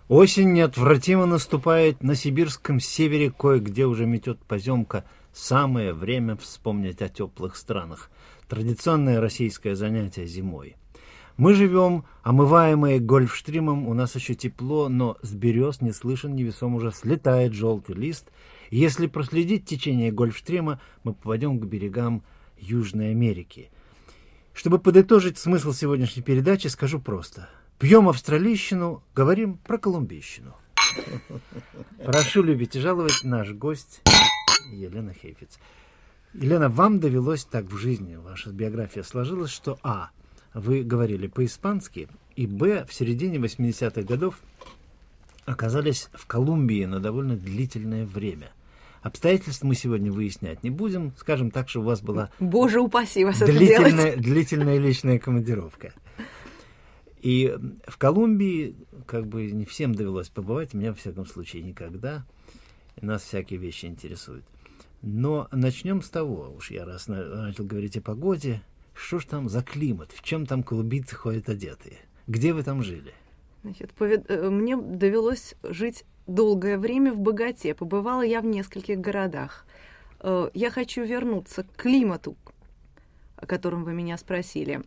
Осень неотвратимо наступает, на сибирском севере кое-где уже метет поземка. Самое время вспомнить о теплых странах. Традиционное российское занятие зимой. Мы живем, омываемые гольфстримом, у нас еще тепло, но с берез не слышен невесом уже слетает желтый лист. И если проследить течение гольфстрима, мы попадем к берегам Южной Америки. Чтобы подытожить смысл сегодняшней передачи, скажу просто. Пьем австралийщину, говорим про колумбийщину. Прошу любить и жаловать, наш гость Елена Хейфиц. Елена, вам довелось так в жизни, ваша биография сложилась, что вы говорили по-испански, и в середине 80-х годов оказались в Колумбии на довольно длительное время. Обстоятельств мы сегодня выяснять не будем. Скажем так, что у вас была Боже упаси вас это делать. длительная личная командировка. И в Колумбии как бы не всем довелось побывать, меня, во всяком случае, никогда. И нас всякие вещи интересуют. Но начнем с того, уж я раз начал говорить о погоде, что ж там за климат, в чем там колумбийцы ходят одетые? Где вы там жили? Значит, мне довелось жить долгое время в Боготе. Побывала я в нескольких городах. Я хочу вернуться к климату, о котором вы меня спросили.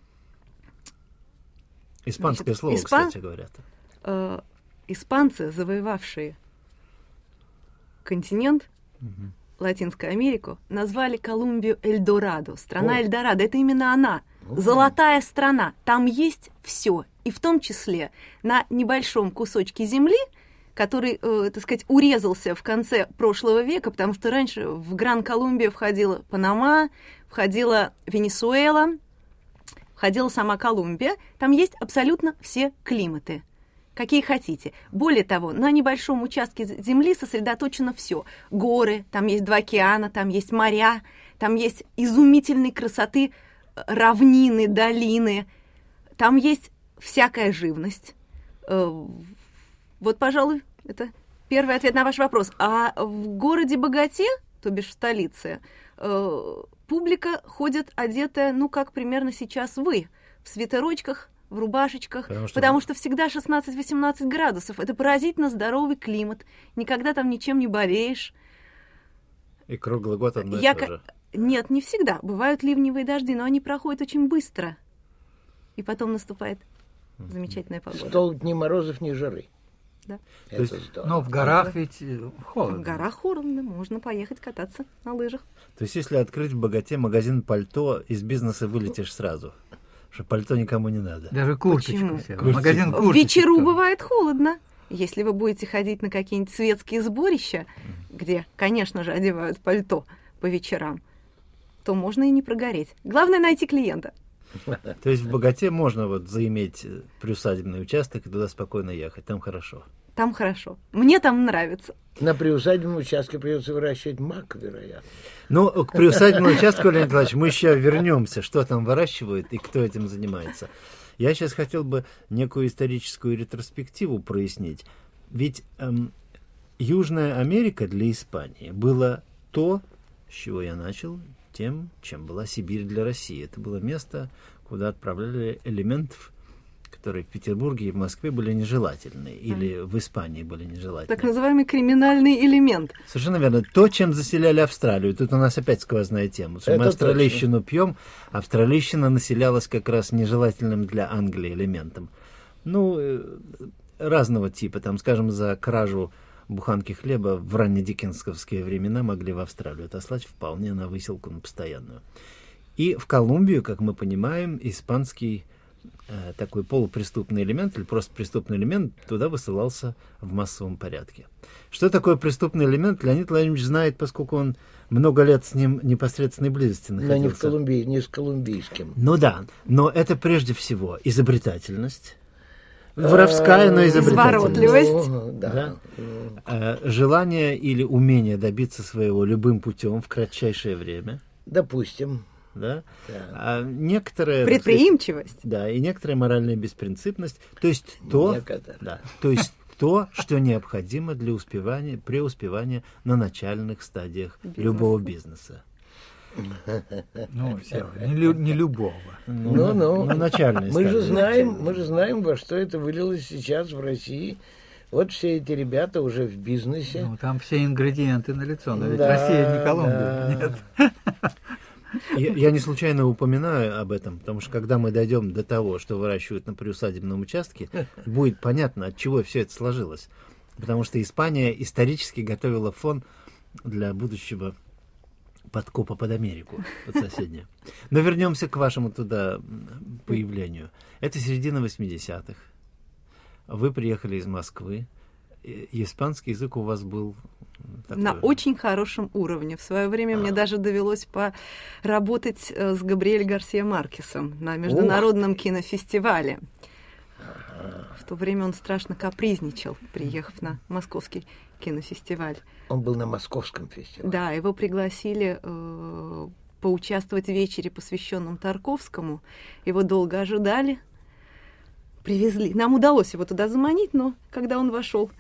Испанское слово, кстати, говорят. Испанцы, завоевавшие континент, Латинскую Америку, назвали Колумбию Эльдорадо. Страна Эльдорадо. Это именно она. Золотая страна. Там есть все. И в том числе на небольшом кусочке земли, который, так сказать, урезался в конце прошлого века, потому что раньше в Гран-Колумбию входила Панама, входила Венесуэла, входила сама Колумбия. Там есть абсолютно все климаты, какие хотите. Более того, на небольшом участке земли сосредоточено все. Горы, там есть 2 океана, там есть моря, там есть изумительной красоты равнины, долины, там есть всякая живность. Вот, пожалуй, это первый ответ на ваш вопрос. А в городе Боготе, то бишь в столице, публика ходит одетая, как примерно сейчас вы, в свитерочках, в рубашечках, потому что всегда 16-18 градусов. Это поразительно здоровый климат. Никогда там ничем не болеешь. И круглый год одно и то же. Нет, не всегда. Бывают ливневые дожди, но они проходят очень быстро. И потом наступает замечательная погода. Столб ни морозов, ни жары. Да. Это здорово. Но в горах ведь холодно. В горах холодно, можно поехать кататься на лыжах. То есть, если открыть в Боготе магазин пальто, из бизнеса вылетишь сразу. Что пальто никому не надо. Даже курточку. Почему? Магазин В курточек. вечеру бывает холодно. Если вы будете ходить на какие-нибудь светские сборища, где, конечно же, одевают пальто по вечерам, то можно и не прогореть. Главное найти клиента. То есть в Боготе можно заиметь приусадебный участок и туда спокойно ехать. Там хорошо. Там хорошо. Мне там нравится. На приусадебном участке придется выращивать мак, вероятно. К приусадебному участку, Леонид Николаевич, мы еще вернемся, что там выращивают и кто этим занимается. Я сейчас хотел бы некую историческую ретроспективу прояснить. Ведь Южная Америка для Испании была то, с чего я начал, тем, чем была Сибирь для России. Это было место, куда отправляли элементов, которые в Петербурге и в Москве были нежелательны, или в Испании были нежелательны. Так называемый криминальный элемент. Совершенно верно. То, чем заселяли Австралию. Тут у нас опять сквозная тема. Мы австралийщину пьем. Австралийщина населялась как раз нежелательным для Англии элементом. Разного типа. Там, скажем, за кражу буханки хлеба в раннедиккенсовские времена могли в Австралию отослать вполне на выселку на постоянную. И в Колумбию, как мы понимаем, испанский такой полупреступный элемент или просто преступный элемент туда высылался в массовом порядке. Что такое преступный элемент, Леонид Владимирович знает, поскольку он много лет с ним непосредственной близости находился. Но не в Колумбии, не с колумбийским. Но это прежде всего изобретательность. Воровская, но изобретательность. Изворотливость. Желание или умение добиться своего любым путем в кратчайшее время. Допустим. Да? Да. Некоторая предприимчивость. Да, и некоторая моральная беспринципность. То есть то, что необходимо для преуспевания на начальных стадиях любого бизнеса. Не любого. Мы начальной же знаем, во что это вылилось сейчас в России Вот все эти ребята уже в бизнесе. Ну, там все ингредиенты налицо, но ведь Да, Россия не Колумбия. да. Нет. Я не случайно упоминаю об этом, потому что когда мы дойдем до того, что выращивают на приусадебном участке, будет понятно, от чего все это сложилось. Потому что Испания исторически готовила фон для будущего подкопа под Америку, под соседнюю. Но вернемся к вашему туда появлению. Это середина 80-х. Вы приехали из Москвы. И испанский язык у вас был такой... На очень хорошем уровне. В свое время мне даже довелось поработать с Габриэль Гарсия Маркесом на международном кинофестивале. В то время он страшно капризничал, приехав на московский кинофестиваль. Он был на московском фестивале. Да, его пригласили поучаствовать в вечере, посвященном Тарковскому. Его долго ожидали, привезли. Нам удалось его туда заманить, но когда он вошел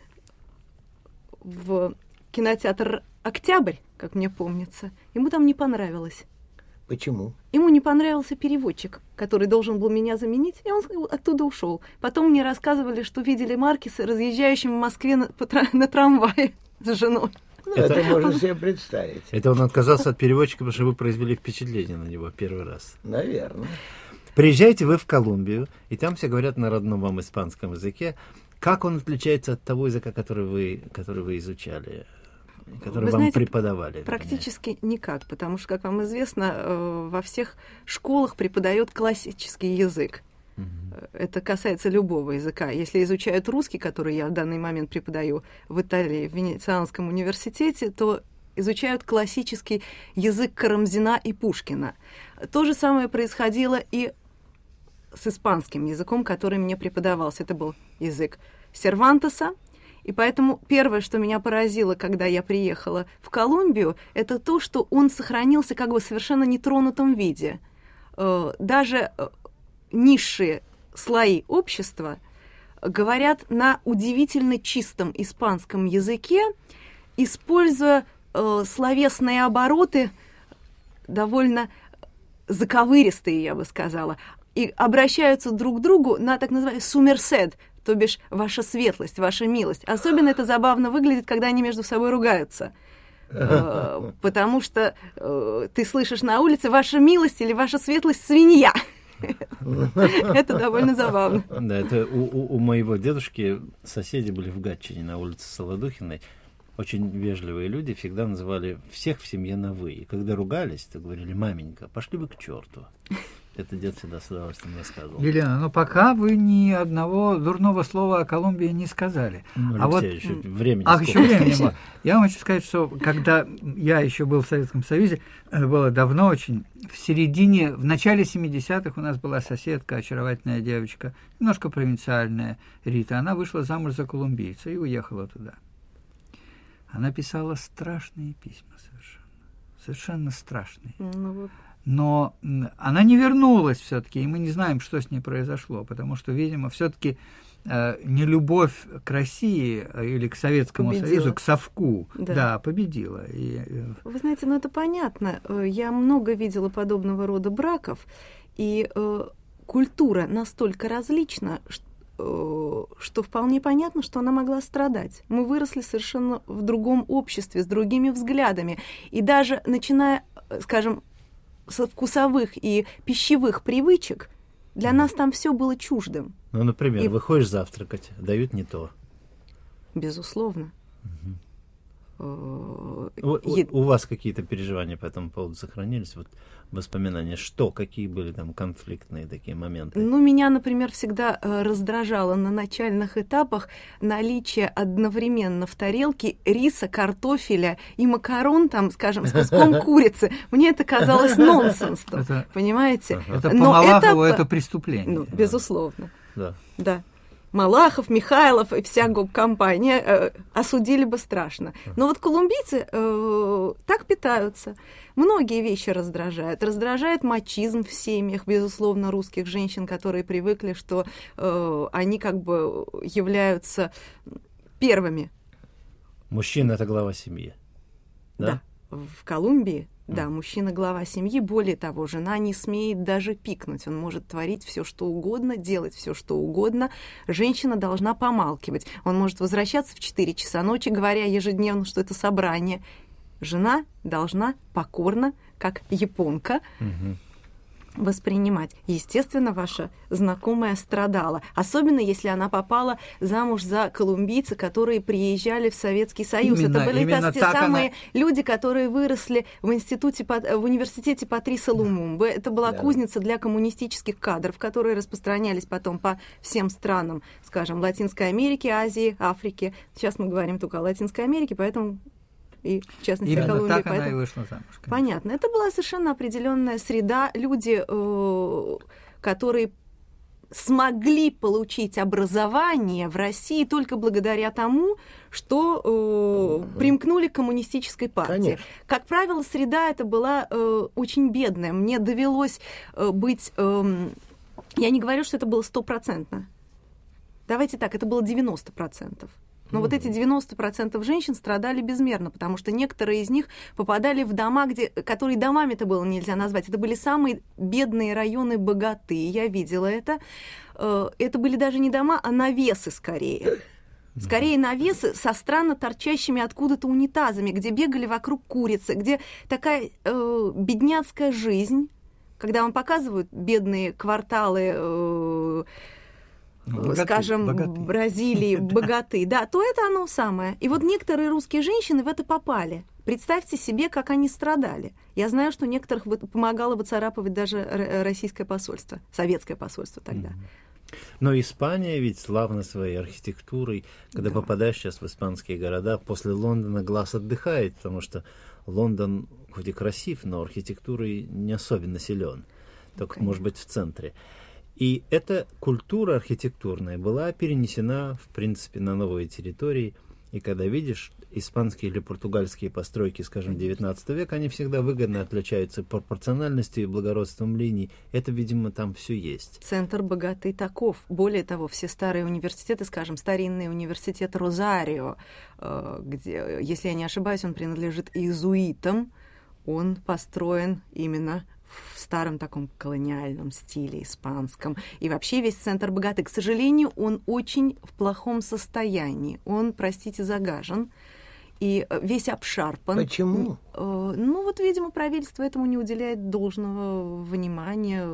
в кинотеатр «Октябрь», как мне помнится, ему там не понравилось. Почему? Ему не понравился переводчик, который должен был меня заменить, и он оттуда ушел. Потом мне рассказывали, что видели Маркеса разъезжающим в Москве на трамвае с женой. Ну, это можно себе представить. Это он отказался от переводчика, потому что вы произвели впечатление на него первый раз. Наверное. Приезжаете вы в Колумбию, и там все говорят на родном вам испанском языке. Как он отличается от того языка, который вы изучали, который Вы вам знаете, преподавали? Практически никак, потому что, как вам известно, во всех школах преподают классический язык. Это касается любого языка. Если изучают русский, который я в данный момент преподаю в Италии, в Венецианском университете, то изучают классический язык Карамзина и Пушкина. То же самое происходило и с испанским языком, который мне преподавался. Это был язык Сервантеса. И поэтому первое, что меня поразило, когда я приехала в Колумбию, это то, что он сохранился как бы в совершенно нетронутом виде. Даже низшие слои общества говорят на удивительно чистом испанском языке, используя словесные обороты довольно заковыристые, я бы сказала, и обращаются друг к другу на так называемый «сумерсед», то бишь «ваша светлость», «ваша милость». Особенно это забавно выглядит, когда они между собой ругаются. Потому что ты слышишь на улице «ваша милость» или «ваша светлость свинья». Это довольно забавно. Да, это у моего дедушки соседи были в Гатчине на улице Солодухиной. Очень вежливые люди всегда называли всех в семье на «вы». И когда ругались, то говорили: «Маменька, пошли вы к черту». Это дед всегда с удовольствием рассказывал. Елена, но пока вы ни одного дурного слова о Колумбии не сказали. Алексей, еще времени еще времени мало. Я вам хочу сказать, что когда я еще был в Советском Союзе, это было давно очень, в начале 70-х у нас была соседка, очаровательная девочка, немножко провинциальная, Рита. Она вышла замуж за колумбийца и уехала туда. Она писала страшные письма совершенно страшные. Но она не вернулась все-таки, и мы не знаем, что с ней произошло, потому что, видимо, все-таки нелюбовь к России или к Советскому Союзу, к совку, да, победила. Вы знаете, это понятно. Я много видела подобного рода браков, и культура настолько различна, что вполне понятно, что она могла страдать. Мы выросли совершенно в другом обществе, с другими взглядами, и даже начиная, скажем, со вкусовых и пищевых привычек, для нас там все было чуждым. Ну, например, выходишь завтракать, дают не то. Безусловно. У вас какие-то переживания по этому поводу сохранились? Вот воспоминания, какие были там конфликтные такие моменты? Меня, например, всегда раздражало на начальных этапах наличие одновременно в тарелке риса, картофеля и макарон, там, скажем, с куском курицы. Мне это казалось нонсенсом, понимаете? Это по Малахову это преступление. Безусловно. Да. Малахов, Михайлов и вся гоп-компания осудили бы страшно. Но вот колумбийцы так питаются. Многие вещи раздражают. Раздражает мачизм в семьях, безусловно, русских женщин, которые привыкли, что они как бы являются первыми. Мужчина — это глава семьи. Да? В Колумбии Да, мужчина глава семьи. Более того, жена не смеет даже пикнуть. Он может творить все, что угодно, делать все, что угодно. Женщина должна помалкивать. Он может возвращаться в 4 часа ночи, говоря ежедневно, что это собрание. Жена должна покорно, как японка, воспринимать. Естественно, ваша знакомая страдала. Особенно, если она попала замуж за колумбийца, которые приезжали в Советский Союз. Это были те самые люди, которые выросли в университете Патриса Лумумбы. Это была кузница для коммунистических кадров, которые распространялись потом по всем странам, скажем, Латинской Америки, Азии, Африки. Сейчас мы говорим только о Латинской Америке, поэтому... И, в частности, именно Колумбии. Так она и вышла замуж. Конечно. Понятно. Это была совершенно определенная среда. Люди, которые смогли получить образование в России только благодаря тому, что примкнули к коммунистической партии. Конечно. Как правило, среда эта была очень бедная. Мне довелось быть... я не говорю, что это было 100%. Давайте так, это было 90%. Но вот эти 90% женщин страдали безмерно, потому что некоторые из них попадали в дома, которые домами-то было нельзя назвать. Это были самые бедные районы Богаты. Я видела это. Это были даже не дома, а навесы скорее. Скорее навесы со странно торчащими откуда-то унитазами, где бегали вокруг курицы, где такая бедняцкая жизнь, когда вам показывают бедные кварталы... скажем, Бразилии, богаты, да, то это оно самое. И вот некоторые русские женщины в это попали. Представьте себе, как они страдали. Я знаю, что некоторых помогало выцарапывать даже российское посольство, советское посольство тогда. Но Испания ведь славна своей архитектурой. Когда попадаешь сейчас в испанские города, после Лондона глаз отдыхает, потому что Лондон хоть и красив, но архитектурой не особенно силен. Только, может быть, в центре. И эта культура архитектурная была перенесена, в принципе, на новые территории. И когда видишь испанские или португальские постройки, скажем, XIX века, они всегда выгодно отличаются пропорциональностью и благородством линий. Это, видимо, там все есть. Центр богатый таков. Более того, все старые университеты, скажем, старинный университет Розарио, где, если я не ошибаюсь, он принадлежит иезуитам, он построен именно в старом таком колониальном стиле испанском. И вообще весь центр богатый. К сожалению, он очень в плохом состоянии. Он, простите, загажен. И весь обшарпан. Почему? Ну, вот, видимо, правительство этому не уделяет должного внимания.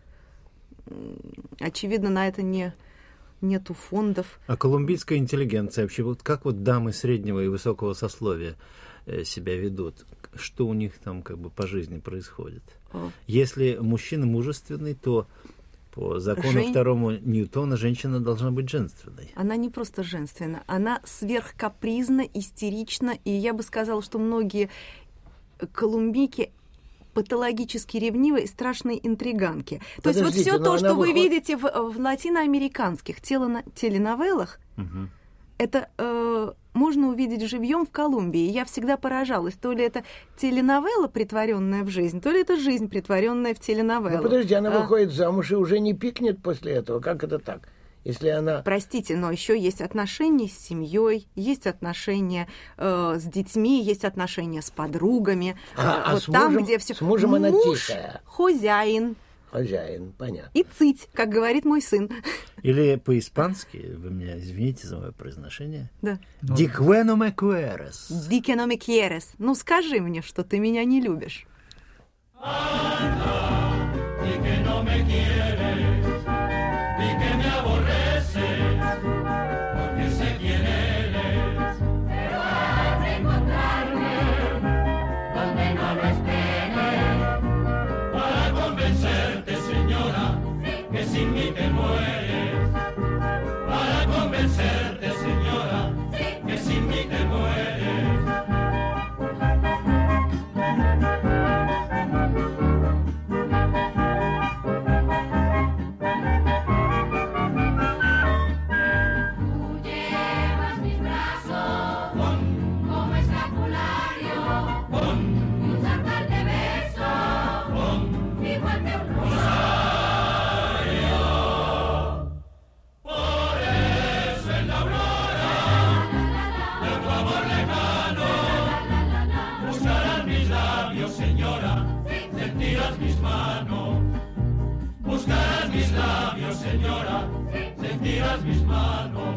Очевидно, на это нету фондов. А колумбийская интеллигенция вообще, вот как вот дамы среднего и высокого сословия себя ведут? Что у них там как бы по жизни происходит? Если мужчина мужественный, то по закону второму Ньютона женщина должна быть женственной. Она не просто женственна, она сверхкапризна, истерична, и я бы сказала, что многие колумбийки патологически ревнивые и страшные интриганки. То есть вот все то, что вы видите в латиноамериканских теленовеллах, это можно увидеть живьем в Колумбии. Я всегда поражалась, то ли это теленовелла, притворенная в жизнь, то ли это жизнь, притворенная в теленовеллу. Ну, подожди, она выходит замуж и уже не пикнет после этого. Как это так? Если она... Простите, но еще есть отношения с семьей, есть отношения с детьми, есть отношения с подругами. Вот с там, мужем, где все. С мужем она тихая. Хозяин. Хозяин, понятно. И цыть, как говорит мой сын. Или по-испански, вы меня извините за мое произношение. Да. «Di que no me quieres». «Di que no me quieres». Ну, скажи мне, что ты меня не любишь. Sin mí te mueres, para convencerte, señora, que sin mí te mueres. Tú llevas mis brazos como escapulario, y un sartal de besos, igual que un rosario. Por eso en la mis labios, señora, sentirás mis manos.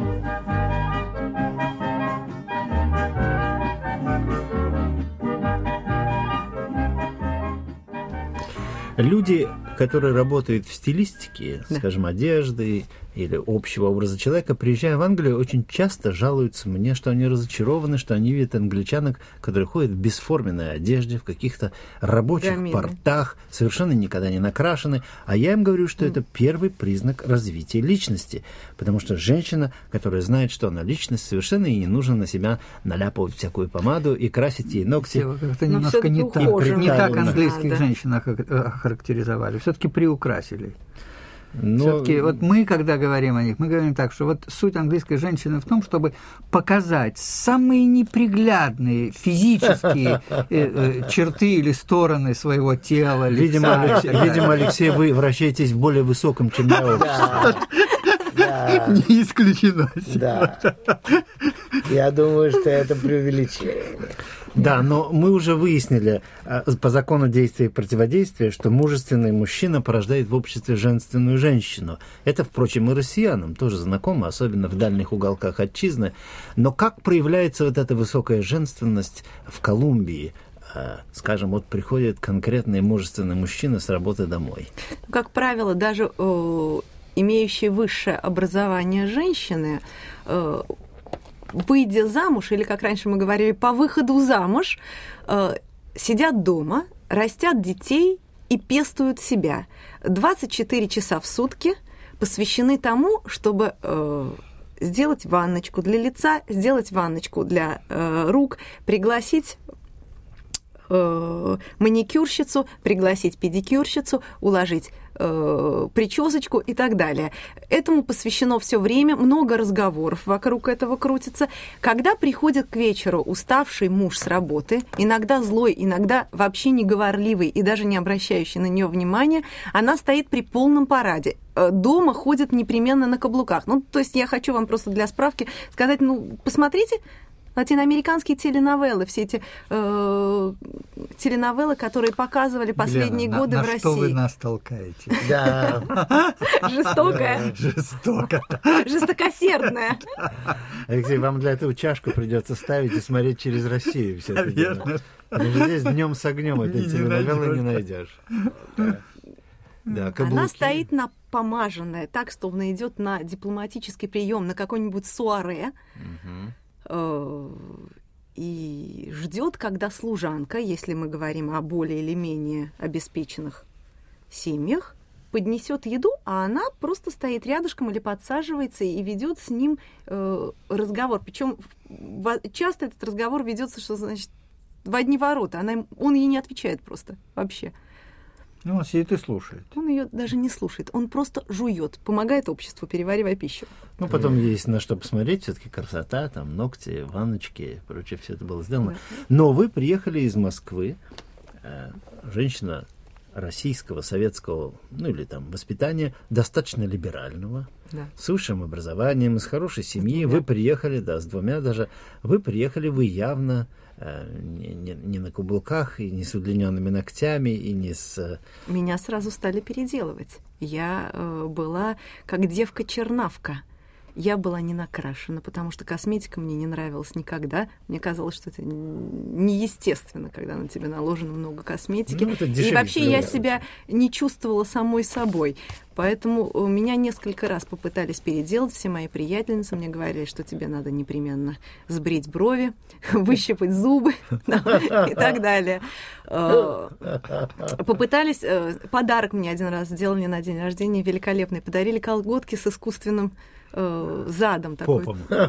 Люди, которые работают в стилистике, скажем, одежды или общего образа человека, приезжая в Англию, очень часто жалуются мне, что они разочарованы, что они видят англичанок, которые ходят в бесформенной одежде, в каких-то рабочих портах, совершенно никогда не накрашены. А я им говорю, что это первый признак развития личности, потому что женщина, которая знает, что она личность, совершенно ей не нужно на себя наляпывать всякую помаду и красить ей ногти. Это немножко не так английских женщин охарактеризовали, все-таки приукрасили. Все-таки вот мы, когда говорим о них, мы говорим так, что вот суть английской женщины в том, чтобы показать самые неприглядные физические черты или стороны своего тела, лица. Видимо, Алексей, вы вращаетесь в более высоком, чем я. Не исключено. Да. Я думаю, что это преувеличение. Да, но мы уже выяснили по закону действия и противодействия, что мужественный мужчина порождает в обществе женственную женщину. Это, впрочем, и россиянам тоже знакомо, особенно в дальних уголках отчизны. Но как проявляется вот эта высокая женственность в Колумбии? Скажем, вот приходит конкретный мужественный мужчина с работы домой. Как правило, даже имеющие высшее образование женщины, выйдя замуж, или, как раньше мы говорили, по выходу замуж, сидят дома, растят детей и пестуют себя. 24 часа в сутки посвящены тому, чтобы сделать ванночку для лица, сделать ванночку для рук, пригласить маникюрщицу, пригласить педикюрщицу, уложить причесочку и так далее. Этому посвящено все время, много разговоров вокруг этого крутится. Когда приходит к вечеру уставший муж с работы, иногда злой, иногда вообще неговорливый и даже не обращающий на нее внимания, она стоит при полном параде. Дома ходит непременно на каблуках. Ну, то есть я хочу вам просто для справки сказать, посмотрите латиноамериканские теленовеллы, все эти теленовеллы, которые показывали последние годы в России. Что вы нас толкаете? Да. Жестокая. Жестокосердная. Алексей, вам для этого чашку придется ставить и смотреть через Россию. Верно. Здесь днем с огнем этой теленовеллы не найдешь. Да, она стоит напомаженная, так, словно идет на дипломатический прием, на какой-нибудь суаре. И ждет, когда служанка, если мы говорим о более или менее обеспеченных семьях, поднесет еду, а она просто стоит рядышком или подсаживается и ведет с ним разговор. Причем часто этот разговор ведется, что значит в одни ворота. Он ей не отвечает просто вообще. Он сидит и слушает. Он ее даже не слушает, он просто жует, помогает обществу, переваривая пищу. Потом есть на что посмотреть, все-таки красота, там ногти, ванночки, прочее, все это было сделано. Но вы приехали из Москвы, женщина российского, советского, или там воспитания, достаточно либерального, с высшим образованием, из хорошей семьи. Вы приехали, с двумя даже, вы явно не на каблуках, и не с удлиненными ногтями, и не с... Меня сразу стали переделывать. Я была как девка-чернавка. Я была не накрашена, потому что косметика мне не нравилась никогда. Мне казалось, что это неестественно, когда на тебя наложено много косметики. И вообще я себя не чувствовала самой собой. Поэтому меня несколько раз попытались переделать. Все мои приятельницы мне говорили, что тебе надо непременно сбрить брови, выщипать зубы и так далее. Попытались... Подарок мне один раз сделали на день рождения великолепный. Подарили колготки с искусственным задом такой,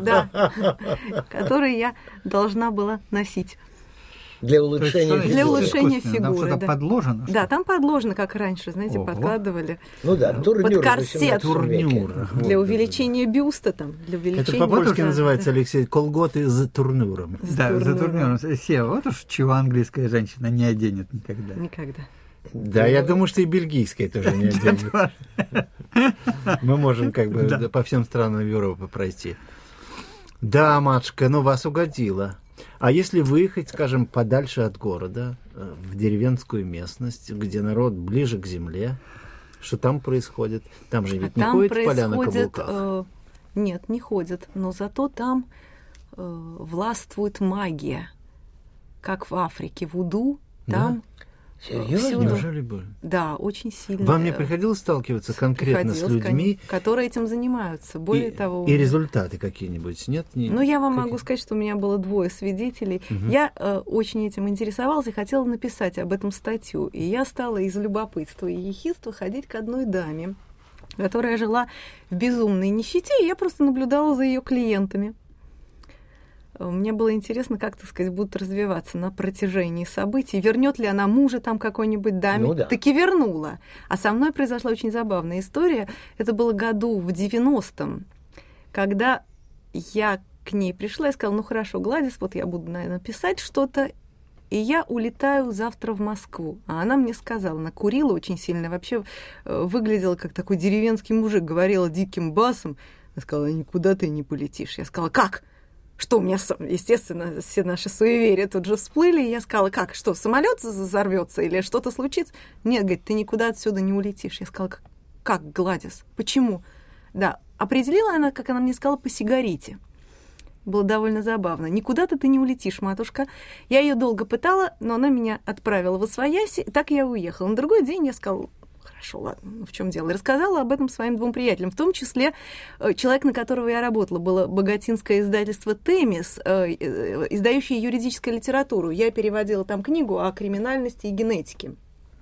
который я должна была носить. Для улучшения фигуры. Там что-то подложено? Да, там подложено, как раньше, знаете, подкладывали. Турнюр. Под корсет. Турнюр. Для увеличения бюста там. Это по-польски называется, Алексей, колготы за турнюром. Да, за турнюром. Сева, вот уж чего английская женщина не оденет никогда. Никогда. Да, я думаю, что и бельгийская тоже не оденет. Мы можем по всем странам Европы пройти. Да, матушка, вас угодило. А если выехать, скажем, подальше от города, в деревенскую местность, где народ ближе к земле, Что там происходит? Там же ведь не там ходят в поля на происходит, каблуках. Нет, не ходят, но зато там властвует магия. Как в Африке, вуду, там Серьезно? всюду. Неужели бы? Да, очень сильно. Вам не приходилось сталкиваться конкретно с приходилось, людьми? которые этим занимаются. Более того... И результаты какие-нибудь? Нет? Ну, я вам могу сказать, что у меня было 2 свидетелей. Я очень этим интересовалась и хотела написать об этом статью. И я стала из любопытства и ехидства ходить к одной даме, которая жила в безумной нищете, и я просто наблюдала за ее клиентами. Мне было интересно, как, так сказать, будут развиваться на протяжении событий. Вернет ли она мужа там какой-нибудь даме? Ну да. Таки вернула. А со мной произошла очень забавная история. Это было году в 90-м, когда я к ней пришла и сказала: ну хорошо, Гладис, вот я буду, наверное, писать что-то, и я улетаю завтра в Москву. А она мне сказала, она курила очень сильно, вообще выглядела как такой деревенский мужик, говорила диким басом. Она сказала: никуда ты не полетишь. Я сказала: как? Что у меня, естественно, все наши суеверия тут же всплыли, и я сказала: как, что, самолет взорвется или что-то случится? Нет, говорит, ты никуда отсюда не улетишь. Я сказала: как, Гладис, почему? Да, определила она, как она мне сказала, по сигарете. Было довольно забавно. Никуда-то ты не улетишь, матушка. Я ее долго пытала, но она меня отправила в освояси, и так я уехала. На другой день я сказала: хорошо, ладно, ну в чем дело? И рассказала об этом своим 2 приятелям, в том числе человек, на которого я работала, было богатинское издательство «Темис», издающее юридическую литературу. Я переводила там книгу о криминальности и генетике.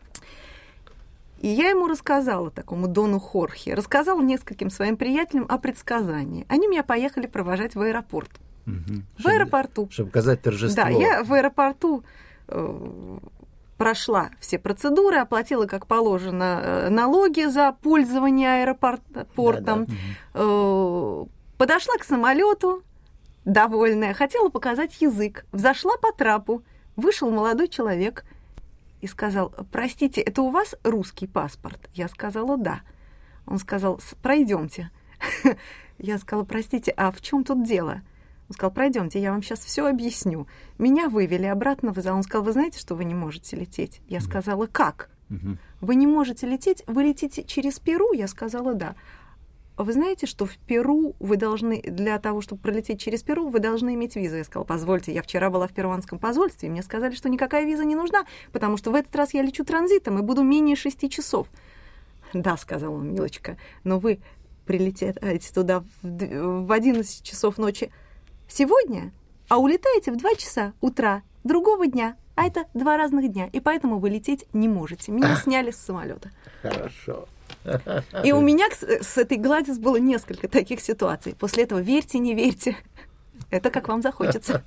И я ему рассказала, такому Дону Хорхе, рассказала нескольким своим приятелям о предсказании. Они меня поехали провожать в аэропорт. В аэропорту. Чтобы показать торжество. Да, я в аэропорту прошла все процедуры, оплатила, как положено, налоги за пользование аэропортом, подошла к самолету, довольная, хотела показать язык, взошла по трапу, вышел молодой человек и сказал: простите, это у вас русский паспорт? Я сказала: да. Он сказал: пройдемте. Я сказала: простите, а в чем тут дело? Он сказал: пройдемте, я вам сейчас все объясню. Меня вывели обратно в зал. Он сказал: вы знаете, что вы не можете лететь? Я сказала: как? Вы не можете лететь? Вы летите через Перу? Я сказала: да. Вы знаете, что в Перу вы должны, для того, чтобы пролететь через Перу, вы должны иметь визу? Я сказала: позвольте, я вчера была в перуанском посольстве, и мне сказали, что никакая виза не нужна, потому что в этот раз я лечу транзитом и буду менее 6 часов. Да, сказала он: милочка, но вы прилетите туда в 11 часов ночи сегодня, а улетаете в 2 часа утра другого дня, а это 2 разных дня, и поэтому вы лететь не можете. Меня сняли с самолета. Хорошо. И у меня с этой Гладис было несколько таких ситуаций. После этого верьте, не верьте. Это как вам захочется.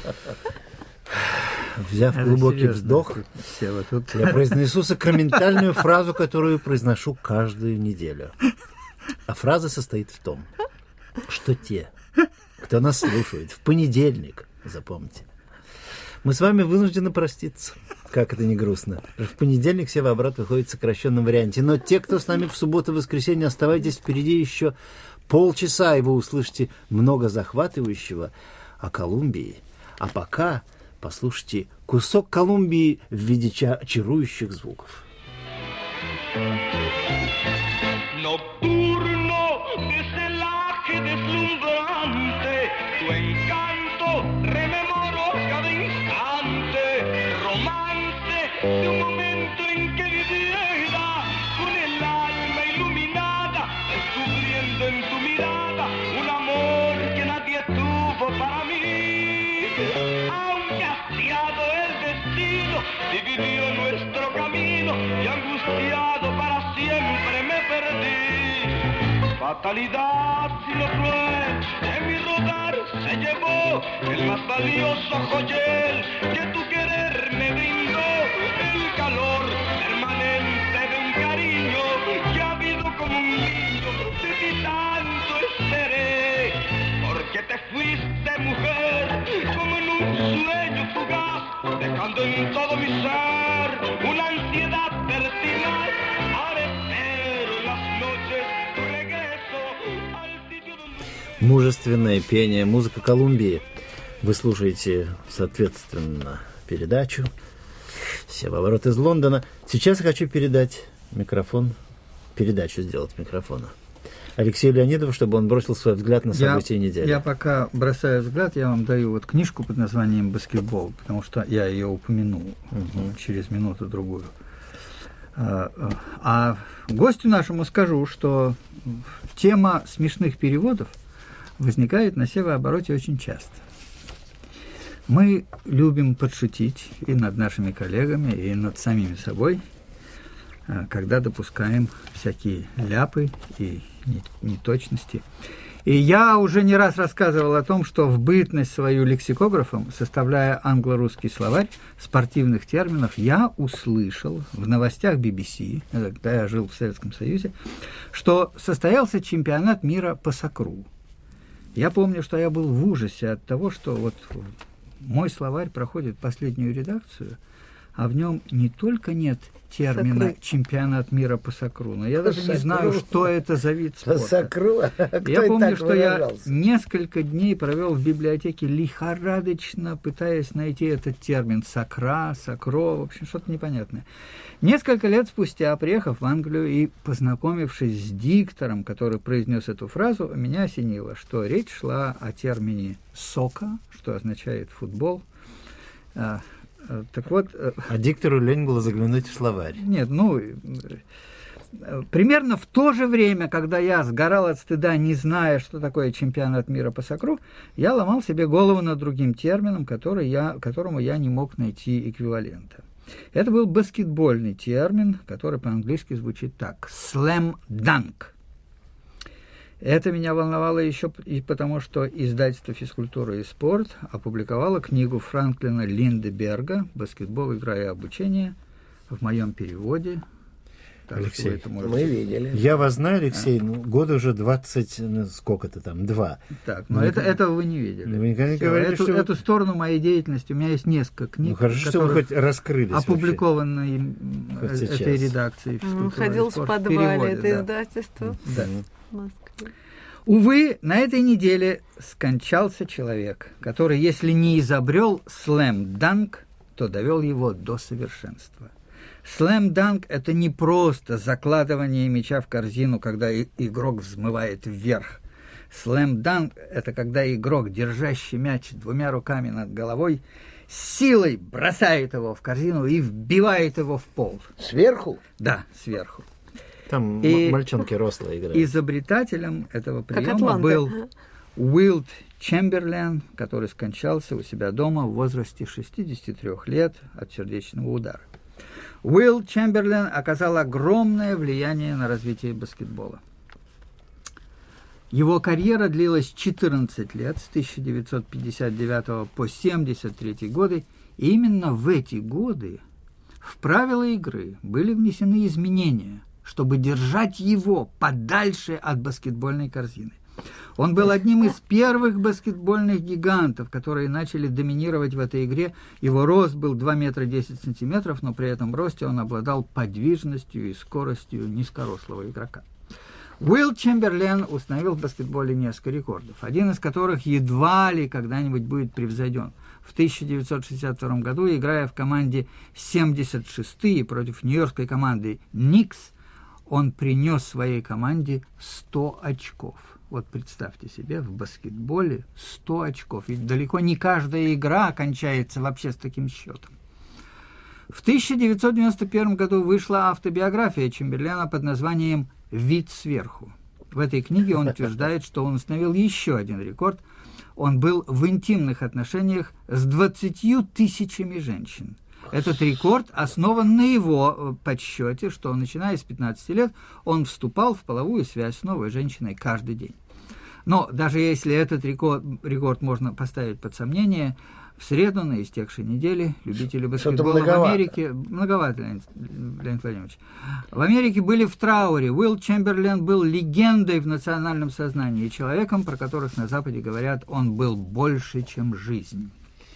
Взяв глубокий вздох, я произнесу сакраментальную фразу, которую произношу каждую неделю. А фраза состоит в том, что те, кто нас слушает в понедельник, запомните, мы с вами вынуждены проститься. Как это не грустно. В понедельник Сева-Обрат выходит в сокращенном варианте. Но те, кто с нами в субботу и воскресенье, оставайтесь, впереди еще полчаса, и вы услышите много захватывающего о Колумбии. А пока послушайте кусок Колумбии в виде чарующих звуков. Nocturno de celaje deslumbrante, tu encanto rememoro cada instante, romance de un momento en que viviera con el alma iluminada, descubriendo en tu mirada un amor que nadie tuvo para mí. Aunque hastiado el destino dividió nuestro camino y angustiado para siempre me perdí. Fatalidad si lo fue, de mi rodar se llevó el más valioso joyel que tu querer me brindó, el calor permanente de un cariño que ha habido como un niño, de ti tanto esperé, porque te fuiste mujer como en un sueño fugaz, dejando en todo mi ser una ansiedad pertinaz. Ahora espero en las noches tu regreso al sitio donde... Мужественное пение, музыка Колумбии. Вы слушаете, соответственно, передачу «Сева-Обрат» из Лондона. Сейчас я хочу передать микрофон передачу сделать микрофона. Алексею Леонидову, чтобы он бросил свой взгляд на события недели. Я пока бросаю взгляд, я вам даю вот книжку под названием «Баскетбол», потому что я ее упомянул через минуту-другую. А гостю нашему скажу, что тема смешных переводов возникает на северообороте очень часто. Мы любим подшутить и над нашими коллегами, и над самими собой, когда допускаем всякие ляпы и неточности. И я уже не раз рассказывал о том, что в бытность свою лексикографом, составляя англо-русский словарь спортивных терминов, я услышал в новостях BBC, когда я жил в Советском Союзе, что состоялся чемпионат мира по сокру. Я помню, что я был в ужасе от того, что вот мой словарь проходит последнюю редакцию, а в нем не только нет термина «чемпионат мира по сокру», но я даже не знаю, что это за вид спорта. По сокру? Я помню, что я несколько дней провел в библиотеке, лихорадочно пытаясь найти этот термин «сокра», «сокро», в общем, что-то непонятное. Несколько лет спустя, приехав в Англию и познакомившись с диктором, который произнес эту фразу, меня осенило, что речь шла о термине «сока», что означает «футбол». Так вот, а диктору лень было заглянуть в словарь. Нет, примерно в то же время, когда я сгорал от стыда, не зная, что такое чемпионат мира по сокру, я ломал себе голову над другим термином, которому я не мог найти эквивалента. Это был баскетбольный термин, который по-английски звучит так: slam dunk. Это меня волновало еще и потому, что издательство «Физкультура и спорт» опубликовало книгу Франклина Линдеберга «Баскетбол, игра и обучение» в моем переводе. Алексей, мы видели. Я вас знаю, Алексей, года уже 20, сколько-то там, 2. Так, но этого вы не видели. Вы никогда не говорили, что... Эту сторону моей деятельности, у меня есть несколько книг, хорошо, что вы хоть раскрылись опубликованы этой редакцией «Физкультура и спорт». Ходил в подвале, это издательство. Да. В Москве. Увы, на этой неделе скончался человек, который, если не изобрел слэм-данк, то довел его до совершенства. Слэм-данк – это не просто закладывание мяча в корзину, когда игрок взмывает вверх. Слэм-данк – это когда игрок, держащий мяч двумя руками над головой, силой бросает его в корзину и вбивает его в пол. Сверху? Да, сверху. Там мальчонки рослые играют. Изобретателем этого приема был Уилт Чемберлен, который скончался у себя дома в возрасте 63 лет от сердечного удара. Уилт Чемберлен оказал огромное влияние на развитие баскетбола. Его карьера длилась 14 лет, с 1959 по 1973 годы, и именно в эти годы в правила игры были внесены изменения, чтобы держать его подальше от баскетбольной корзины. Он был одним из первых баскетбольных гигантов, которые начали доминировать в этой игре. Его рост был 2 метра 10 сантиметров, но при этом росте он обладал подвижностью и скоростью низкорослого игрока. Уилт Чемберлен установил в баскетболе несколько рекордов, один из которых едва ли когда-нибудь будет превзойден. В 1962 году, играя в команде 76-е против нью-йоркской команды «Никс», он принес своей команде 100 очков. Вот представьте себе, в баскетболе 100 очков. Ведь далеко не каждая игра кончается вообще с таким счетом. В 1991 году вышла автобиография Чемберлена под названием «Вид сверху». В этой книге он утверждает, что он установил еще один рекорд. Он был в интимных отношениях с 20 тысячами женщин. Этот рекорд основан на его подсчете, что, начиная с 15 лет, он вступал в половую связь с новой женщиной каждый день. Но даже если этот рекорд можно поставить под сомнение, в среду на истекшей неделе любители баскетбола в Америке... Многовато, Леонид Владимирович. В Америке были в трауре. Уилт Чемберлен был легендой в национальном сознании, человеком, про которых на Западе говорят, он был больше, чем жизнь.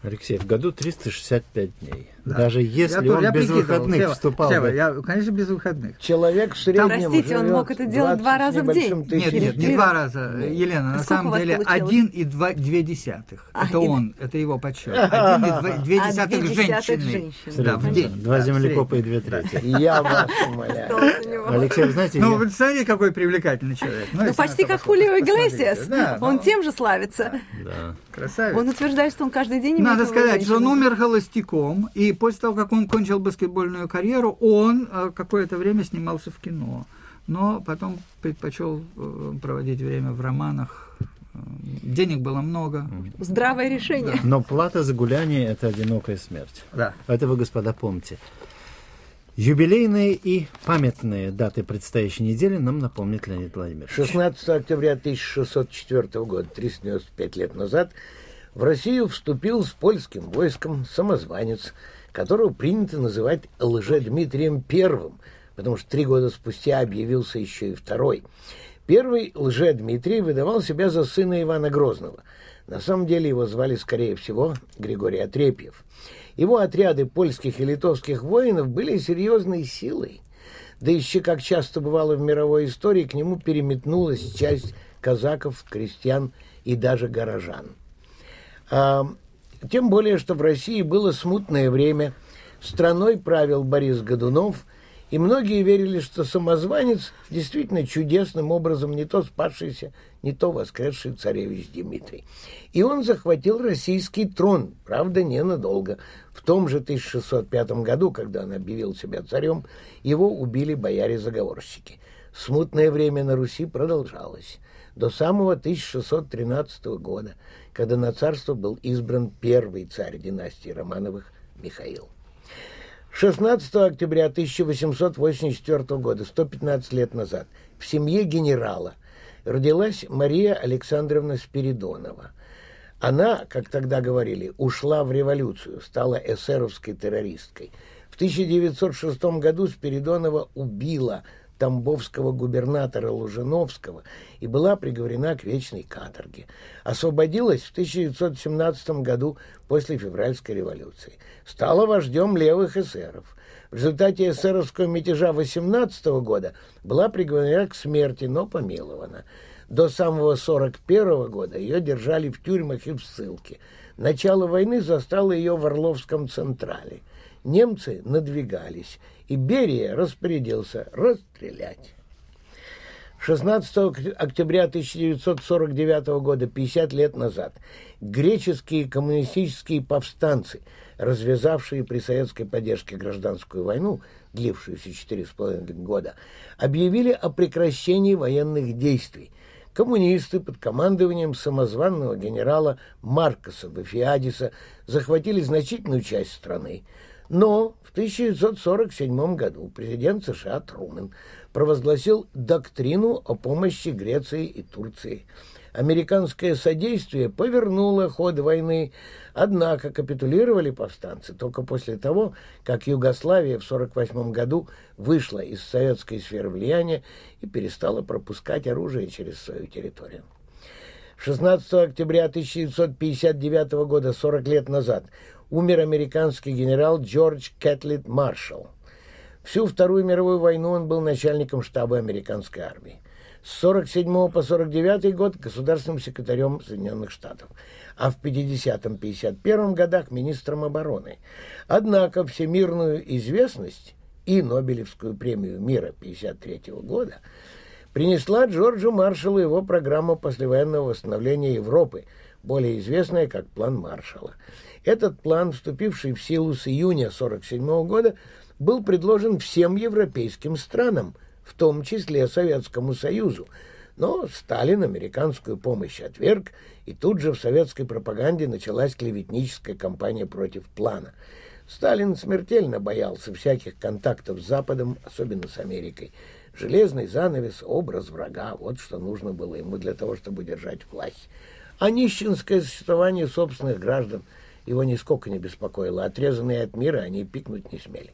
Алексей, в году 365 дней. Да. Даже если он без выходных вступал Сева, бы... я, конечно, без выходных. Человек в среднем Простите, он живет мог это делать 20 2 раза в день. небольшим тысяч Нет, не лет. 2 раза, Елена, на Сколько у самом вас деле получилось? 1,2. А, Это и- он, это его подсчет. 1,2 женщины. женщины. Да, в день. Два Да, землекопа и средний. 2/3. Я вас умоляю. Осталось у него. Алексей, вы знаете, Ну, я- вы представляете, какой привлекательный человек. Ну, если почти на то как пошло. Хулио Посмотрите. Иглесиас. Да, Он ну, тем же славится. Да. красавец. Он утверждает, что он каждый день имеет Надо новую сказать, что он женщину. умер холостяком, и после того, как он кончил баскетбольную карьеру, он какое-то время снимался в кино, но потом предпочел проводить время в романах. Денег было много. Здравое решение. Но плата за гуляние – это одинокая смерть. Да. Это вы, господа, помните. Юбилейные и памятные даты предстоящей недели нам напомнит Леонид Владимирович. 16 октября 1604 года, 395 лет назад, в Россию вступил с польским войском самозванец, которого принято называть Лжедмитрием I, потому что 3 года спустя объявился еще и второй. Первый Лжедмитрий выдавал себя за сына Ивана Грозного. На самом деле его звали, скорее всего, Григорий Отрепьев. Его отряды польских и литовских воинов были серьезной силой. Да еще, как часто бывало в мировой истории, к нему переметнулась часть казаков, крестьян и даже горожан. Тем более, что в России было смутное время, страной правил Борис Годунов, и многие верили, что самозванец действительно чудесным образом не то спасшийся, не то воскресший царевич Дмитрий. И он захватил российский трон, правда, ненадолго. В том же 1605 году, когда он объявил себя царем, его убили бояре-заговорщики. Смутное время на Руси продолжалось до самого 1613 года, когда на царство был избран первый царь династии Романовых Михаил. 16 октября 1884 года, 115 лет назад, в семье генерала родилась Мария Александровна Спиридонова. Она, как тогда говорили, ушла в революцию, стала эсеровской террористкой. В 1906 году Спиридонова убила тамбовского губернатора Лужиновского и была приговорена к вечной каторге. Освободилась в 1917 году после февральской революции. Стала вождем левых эсеров. В результате эсеровского мятежа 18 года была приговорена к смерти, но помилована. До самого 1941 года ее держали в тюрьмах и в ссылке. Начало войны застало ее в Орловском Централе. Немцы надвигались, и Берия распорядился расстрелять. 16 октября 1949 года, 50 лет назад, греческие коммунистические повстанцы, развязавшие при советской поддержке гражданскую войну, длившуюся 4,5 года, объявили о прекращении военных действий. Коммунисты под командованием самозванного генерала Маркоса Бафиадиса захватили значительную часть страны. Но в 1947 году президент США Трумен провозгласил доктрину о помощи Греции и Турции. Американское содействие повернуло ход войны, однако капитулировали повстанцы только после того, как Югославия в 1948 году вышла из советской сферы влияния и перестала пропускать оружие через свою территорию. 16 октября 1959 года, 40 лет назад, умер американский генерал Джордж Кэтлит Маршалл. Всю Вторую мировую войну он был начальником штаба американской армии. С 1947 по 1949 год государственным секретарем Соединенных Штатов, а в 50-51 годах министром обороны. Однако всемирную известность и Нобелевскую премию мира 1953 года принесла Джорджу Маршаллу его программа послевоенного восстановления Европы, более известная как План Маршалла. Этот план, вступивший в силу с июня 1947 года, был предложен всем европейским странам, в том числе Советскому Союзу. Но Сталин американскую помощь отверг, и тут же в советской пропаганде началась клеветническая кампания против плана. Сталин смертельно боялся всяких контактов с Западом, особенно с Америкой. Железный занавес, образ врага, вот что нужно было ему для того, чтобы держать власть. А нищенское существование собственных граждан его нисколько не беспокоило. Отрезанные от мира, они пикнуть не смели.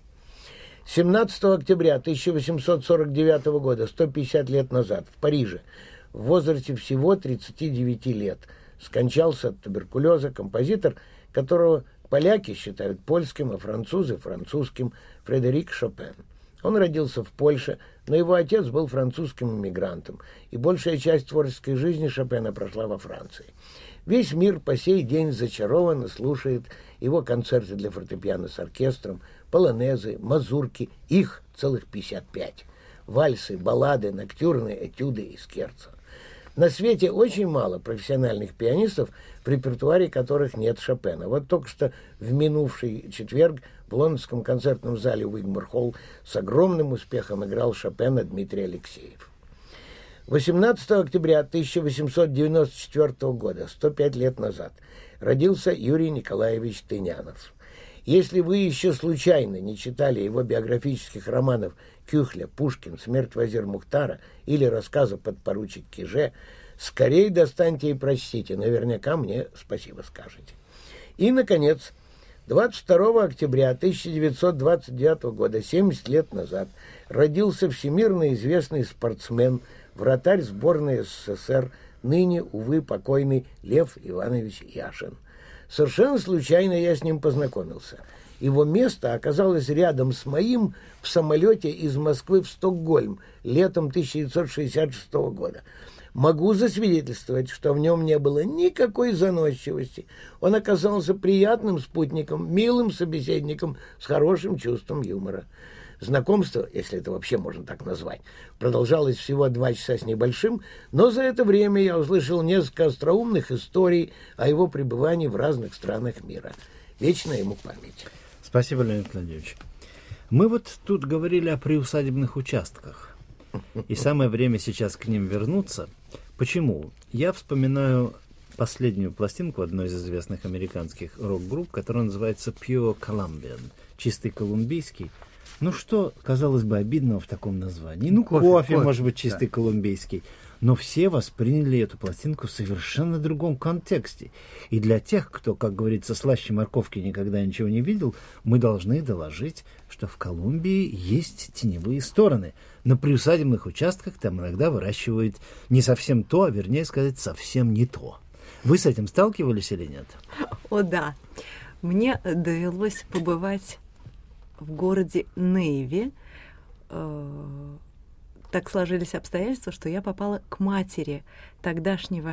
17 октября 1849 года, 150 лет назад, в Париже, в возрасте всего 39 лет, скончался от туберкулеза композитор, которого поляки считают польским, а французы – французским, Фредерик Шопен. Он родился в Польше, но его отец был французским иммигрантом, и большая часть творческой жизни Шопена прошла во Франции. Весь мир по сей день зачарованно слушает его концерты для фортепиано с оркестром, полонезы, мазурки, их целых 55, вальсы, баллады, ноктюрны, этюды и скерцо. На свете очень мало профессиональных пианистов, в репертуаре которых нет Шопена. Вот только что в минувший четверг в лондонском концертном зале Уигмор-Холл с огромным успехом играл Шопена Дмитрий Алексеев. 18 октября 1894 года, 105 лет назад, родился Юрий Николаевич Тынянов. Если вы еще случайно не читали его биографических романов «Кюхля», «Пушкин», «Смерть Вазир Мухтара» или рассказа «Подпоручик Киже», скорее достаньте и прочтите, наверняка мне спасибо скажете. И, наконец, 22 октября 1929 года, 70 лет назад, родился всемирно известный спортсмен, вратарь сборной СССР, ныне, увы, покойный Лев Иванович Яшин. Совершенно случайно я с ним познакомился. Его место оказалось рядом с моим в самолете из Москвы в Стокгольм летом 1966 года. Могу засвидетельствовать, что в нем не было никакой заносчивости. Он оказался приятным спутником, милым собеседником с хорошим чувством юмора. Знакомство, если это вообще можно так назвать, продолжалось всего 2 часа с небольшим, но за это время я услышал несколько остроумных историй о его пребывании в разных странах мира. Вечная ему память. Спасибо, Леонид Владимирович. Мы вот тут говорили о приусадебных участках. И самое время сейчас к ним вернуться. Почему? Я вспоминаю последнюю пластинку одной из известных американских рок-групп, которая называется Pure Colombian, чистый колумбийский. Ну что, казалось бы, обидного в таком названии? Ну, кофе может быть, чистый колумбийский. Но все восприняли эту пластинку в совершенно другом контексте. И для тех, кто, как говорится, слаще морковки никогда ничего не видел, мы должны доложить, что в Колумбии есть теневые стороны. На приусадебных участках там иногда выращивают не совсем то, а вернее сказать, совсем не то. Вы с этим сталкивались или нет? О, да. Мне довелось побывать в городе Нейве. Так сложились обстоятельства, что я попала к матери тогдашнего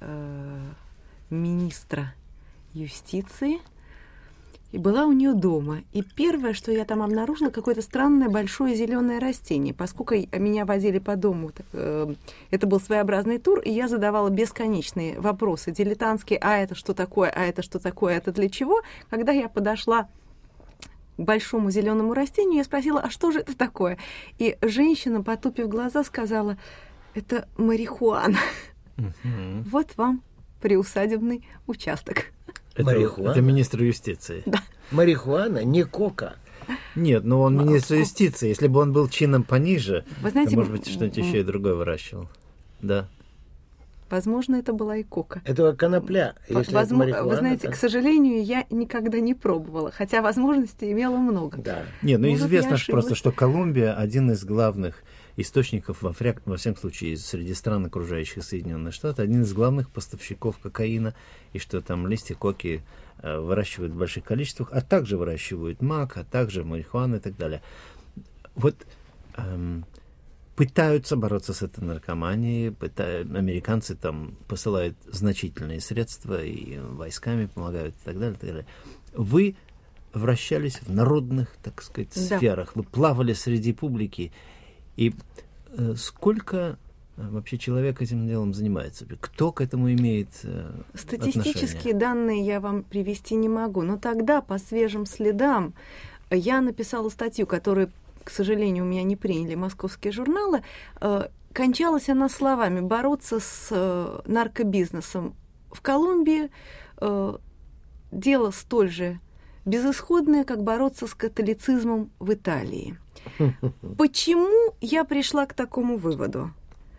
министра юстиции и была у нее дома. И первое, что я там обнаружила, какое-то странное большое зеленое растение. Поскольку меня возили по дому, это был своеобразный тур, и я задавала бесконечные вопросы дилетантские: а это что такое, а это что такое, это для чего? Когда я подошла к большому зеленому растению, я спросила: а что же это такое? И женщина, потупив глаза, сказала: это марихуана. Вот вам приусадебный участок. Это министр юстиции. Да. Марихуана, не кока. Нет, но он министр юстиции. Если бы он был чином пониже, Вы знаете, то, может быть, что-нибудь еще и другое выращивал. Да. Возможно, это была и кока. Это конопля, если это марихуана. Вы знаете, так... к сожалению, я никогда не пробовала, хотя возможностей имела много. Да. Нет, ну Может, известно я ж просто, ошиблась. что Колумбия один из главных источников, во всяком случае, среди стран, окружающих Соединенные Штаты, один из главных поставщиков кокаина, и что там листья коки выращивают в больших количествах, а также выращивают мак, а также марихуану и так далее. Вот пытаются бороться с этой наркоманией, американцы там посылают значительные средства и войсками помогают и так далее, и так далее. Вы вращались в народных, так сказать, сферах, вы плавали среди публики. И сколько вообще человек этим делом занимается? Кто к этому имеет Статистические отношение? данные я вам привести не могу, но тогда по свежим следам я написала статью, которую, к сожалению, у меня не приняли московские журналы. Кончалась она словами: бороться с наркобизнесом в Колумбии дело столь же безысходное, как бороться с католицизмом в Италии. Почему я пришла к такому выводу?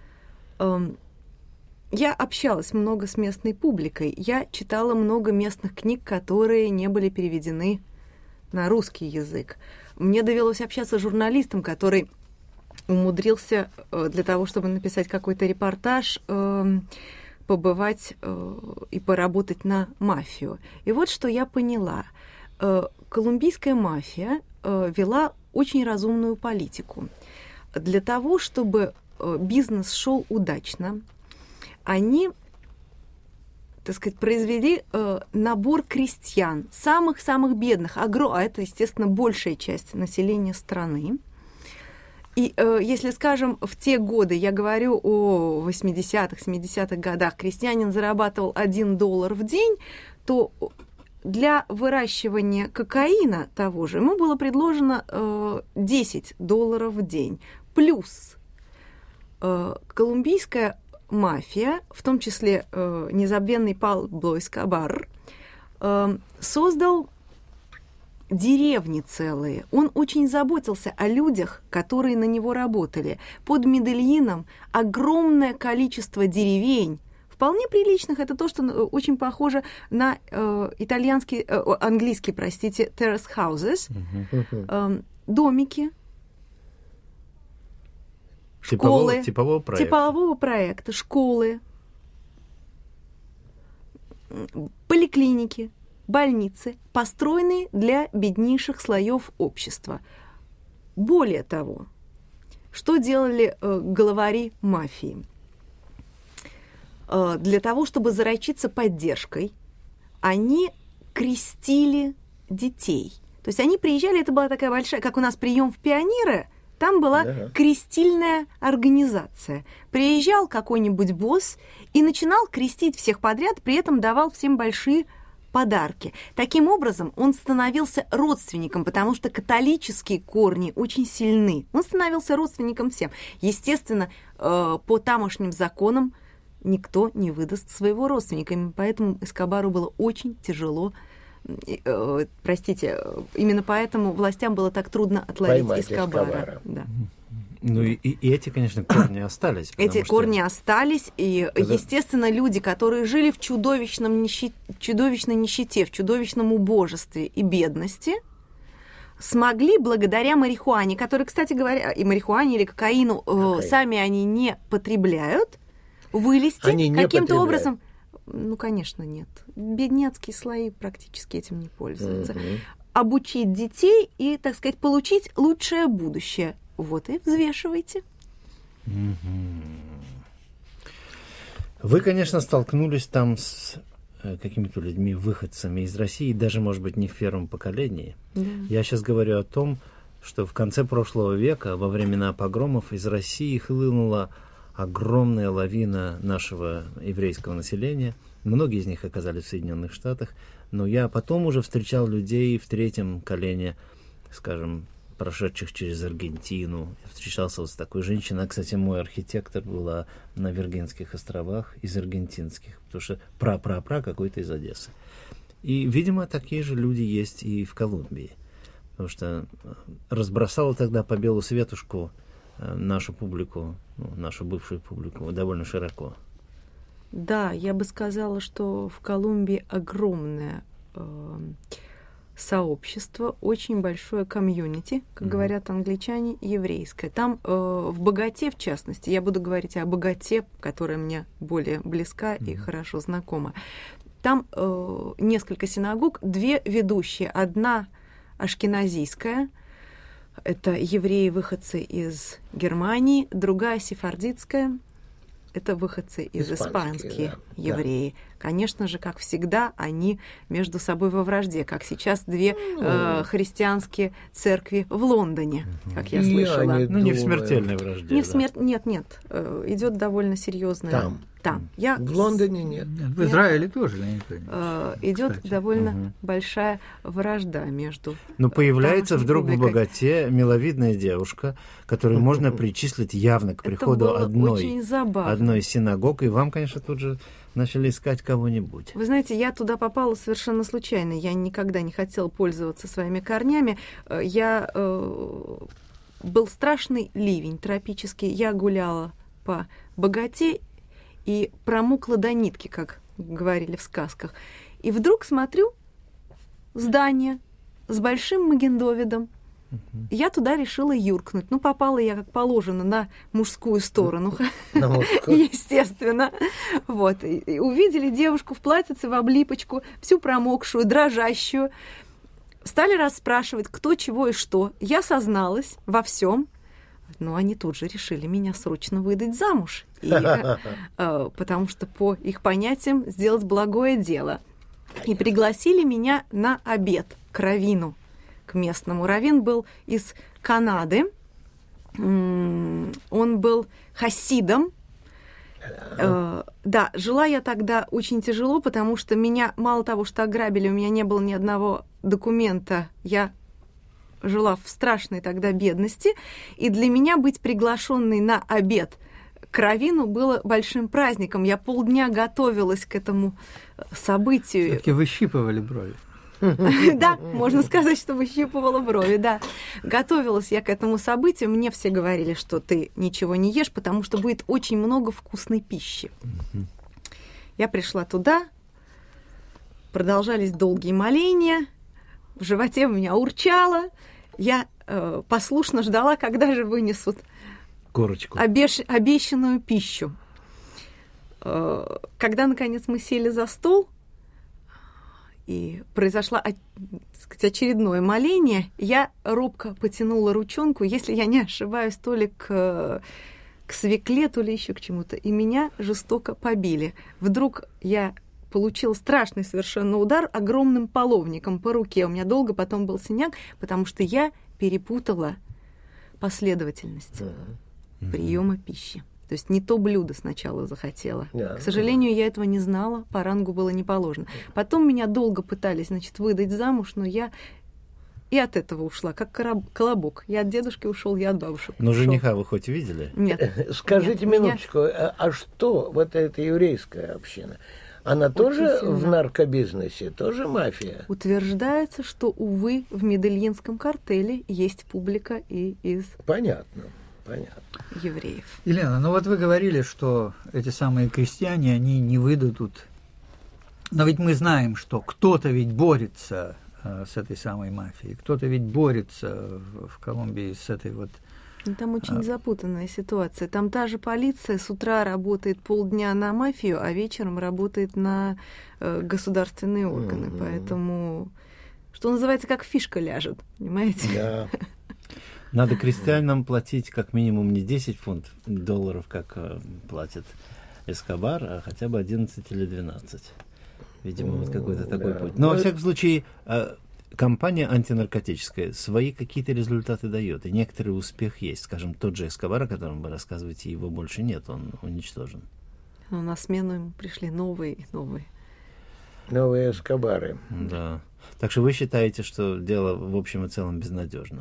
Я общалась много с местной публикой, я читала много местных книг, которые не были переведены на русский язык. Мне довелось общаться с журналистом, который умудрился для того, чтобы написать какой-то репортаж, побывать и поработать на мафию. И вот что я поняла. Колумбийская мафия вела очень разумную политику. Для того, чтобы бизнес шел удачно, они, так сказать, произвели набор крестьян, самых-самых бедных, а это, естественно, большая часть населения страны. И если, скажем, в те годы, я говорю о 80-х, 70-х годах, крестьянин зарабатывал $1 в день, то для выращивания кокаина того же ему было предложено $10 в день. Плюс колумбийская мафия, в том числе незабвенный Пабло Эскобар, создал деревни целые. Он очень заботился о людях, которые на него работали. Под Медельином огромное количество деревень, вполне приличных. Это то, что очень похоже на английский, terrace houses, домики, школы, типового проекта, школы, поликлиники, больницы, построенные для беднейших слоев общества. Более того, что делали главари мафии? Для того, чтобы заручиться поддержкой, они крестили детей. То есть они приезжали, это была такая большая, как у нас прием в пионеры, там была крестильная организация. Приезжал какой-нибудь босс и начинал крестить всех подряд, при этом давал всем большие подарки. Таким образом, он становился родственником, потому что католические корни очень сильны. Он становился родственником всем. Естественно, по тамошним законам никто не выдаст своего родственника. Поэтому Эскобару было очень тяжело. Именно поэтому властям было так трудно отловить Эскобара. Да. Ну и эти, конечно, корни остались. Эти корни остались, и, естественно, люди, которые жили в чудовищной нищете, в чудовищном убожестве и бедности, смогли благодаря марихуане, которую, кстати говоря, и марихуане или кокаину сами они не потребляют, вылезти каким-то образом. Ну, конечно, нет. Бедняцкие слои практически этим не пользуются. Обучить детей и, так сказать, получить лучшее будущее. Вот и взвешивайте. Вы, конечно, столкнулись там с какими-то людьми, выходцами из России, даже, может быть, не в первом поколении. Да. Я сейчас говорю о том, что в конце прошлого века, во времена погромов, из России хлынула огромная лавина нашего еврейского населения. Многие из них оказались в Соединенных Штатах, но я потом уже встречал людей в третьем колене, скажем, прошедших через Аргентину. Я встречался вот с такой женщиной. Кстати, мой архитектор была на Виргинских островах из аргентинских, потому что пра-пра-пра какой-то из Одессы. И, видимо, такие же люди есть и в Колумбии, потому что разбросала тогда по белу светушку нашу публику, нашу бывшую публику довольно широко. Да, я бы сказала, что в Колумбии огромное сообщество, очень большое комьюнити, как говорят англичане, еврейское. Там в Боготе, в частности, я буду говорить о Боготе, которая мне более близка и хорошо знакома. Там несколько синагог, две ведущие. Одна ашкеназийская, это евреи-выходцы из Германии, другая сефардитская, это выходцы из испанские евреи. Да. Конечно же, как всегда, они между собой во вражде, как сейчас две христианские церкви в Лондоне, как я слышала. Не в смертельной вражде. Не в Нет, идет довольно серьезная. Там. В Лондоне нет. В Израиле тоже. Идет довольно большая вражда между. Но появляется вдруг в Боготе миловидная девушка, которую можно причислить явно к приходу одной из синагог, и вам, конечно, тут же начали искать кого-нибудь. Вы знаете, я туда попала совершенно случайно. Я никогда не хотела пользоваться своими корнями. Был страшный ливень тропический. Я гуляла по Боготе и промокла до нитки, как говорили в сказках. И вдруг смотрю здание с большим Магендовидом я туда решила юркнуть. Ну, попала я, как положено, на мужскую сторону. На мужскую. Естественно. Вот. И увидели девушку в платьице, в облипочку, всю промокшую, дрожащую. Стали расспрашивать, кто, чего и что. Я созналась во всем. Но они тут же решили меня срочно выдать замуж. Потому что по их понятиям сделать благое дело. И пригласили меня на обед к раввину, к местному. Раввин был из Канады. Он был хасидом. Да, жила я тогда очень тяжело, потому что меня, мало того, что ограбили, у меня не было ни одного документа. Я жила в страшной тогда бедности. И для меня быть приглашенной на обед к раввину было большим праздником. Я полдня готовилась к этому событию. Все-таки выщипывали брови. Да, можно сказать, что выщипывала брови, да. Готовилась я к этому событию. Мне все говорили, что ты ничего не ешь, потому что будет очень много вкусной пищи. Я пришла туда, продолжались долгие моления, в животе у меня урчало. Я послушно ждала, когда же вынесут корочку. Обещанную пищу. Когда, наконец, мы сели за стол, и произошло, так сказать, очередное моление, я робко потянула ручонку, если я не ошибаюсь, то ли к свекле, то ли еще к чему-то, и меня жестоко побили. Вдруг я получила страшный совершенно удар огромным половником по руке. У меня долго потом был синяк, потому что я перепутала последовательность приема пищи. То есть не то блюдо сначала захотела. К сожалению, я этого не знала, по рангу было не положено. Потом меня долго пытались, значит, выдать замуж, но я и от этого ушла, как колобок. Я от дедушки ушел, я от бабушек Но ушел. жениха вы хоть видели? Нет. Скажите Нет, минуточку, а что вот эта еврейская община? Она тоже сильно. в наркобизнесе, тоже мафия? Утверждается, что, увы, в Медельинском картеле есть публика и из Понятно. евреев. Елена, ну вот вы говорили, что эти самые крестьяне, они не выдадут. Но ведь мы знаем, что кто-то ведь борется с этой самой мафией, кто-то ведь борется в Колумбии с этой вот... Там очень запутанная ситуация. Там та же полиция с утра работает полдня на мафию, а вечером работает на государственные органы. Поэтому, что называется, как фишка ляжет, понимаете? Да. Надо крестьянам платить как минимум не 10 фунтов долларов, как платит Эскобар, а хотя бы 11 или 12. Видимо, вот какой-то такой путь. Но, во всяком случае, компания антинаркотическая свои какие-то результаты дает, и некоторый успех есть. Скажем, тот же Эскобар, о котором вы рассказываете, его больше нет, он уничтожен. Но на смену ему пришли новые и новые. Новые Эскобары. Да. Так что вы считаете, что дело в общем и целом безнадежно.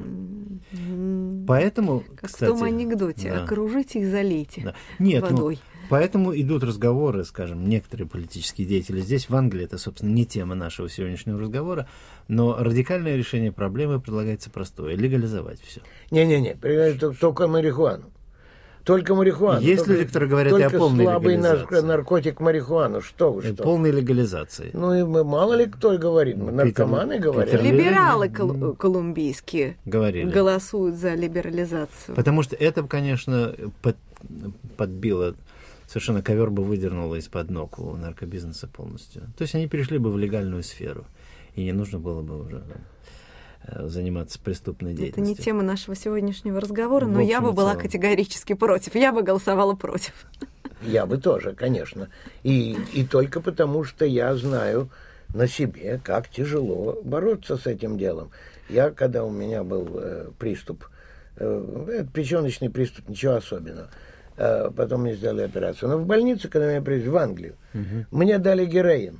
Поэтому, как кстати, в том анекдоте, да. Окружите и залейте Да. Нет, водой. Поэтому идут разговоры, скажем, некоторые политические деятели здесь, в Англии, это, собственно, не тема нашего сегодняшнего разговора, но радикальное решение проблемы предлагается простое – легализовать все. Не-не-не, только марихуану. Только марихуану. Есть только, люди, которые говорят и о полной слабый легализации. наркотик марихуану. Что вы, что? Полной легализации. Ну, и мало ли кто говорит. Наркоманы говорят. Питер Либералы колумбийские говорили. голосуют за либерализацию. Потому что это, конечно, подбило, совершенно ковер бы выдернуло из-под ног у наркобизнеса полностью. То есть они перешли бы в легальную сферу, и не нужно было бы уже заниматься преступной Это деятельностью. не тема нашего сегодняшнего разговора, но В я общем бы и была целом. категорически против. Я бы голосовала против. Я бы тоже, конечно. И только потому, что я знаю на себе, как тяжело бороться с этим делом. Я, когда у меня был приступ, печёночный приступ, ничего особенного, потом мне сделали операцию. Но в больницу, когда меня привезли в Англию, мне дали героин.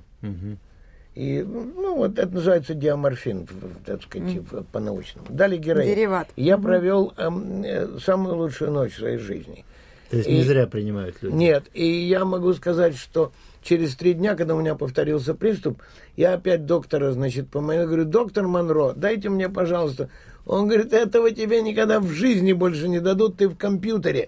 И, ну, вот это называется диаморфин, так сказать, по-научному. Дали героин. Дериват. И я провел самую лучшую ночь в своей жизни. То есть не зря принимают люди. Нет, и я могу сказать, что через 3 дня, когда у меня повторился приступ, я опять доктора, значит, я говорю: доктор Монро, дайте мне, пожалуйста. Он говорит: этого тебе никогда в жизни больше не дадут, ты в компьютере.